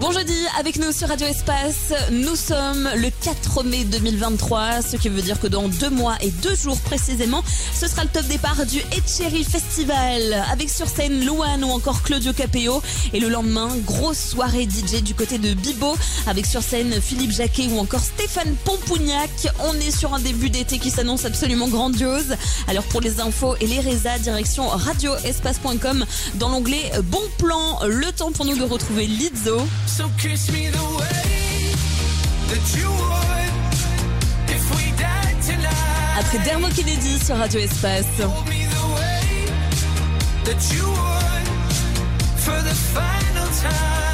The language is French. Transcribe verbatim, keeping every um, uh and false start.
Bon jeudi avec nous sur Radio Espace, nous sommes le quatre mai deux mille vingt-trois, ce qui veut dire que dans deux mois et deux jours précisément, ce sera le top départ du Etchery Festival avec sur scène Louane ou encore Claudio Capéo et le lendemain, grosse soirée D J du côté de Bibo avec sur scène Philippe Jacquet ou encore Stéphane Pompougnac. On est sur un début d'été qui s'annonce absolument grandiose. Alors pour les infos et les résas, direction radio espace point com dans l'onglet Bon Plan, le temps pour nous de retrouver Lizzo. So kiss me the way that you would if we died tonight. Après Dermot Kennedy sur Radio Espace. Hold me the way that you would for the final time.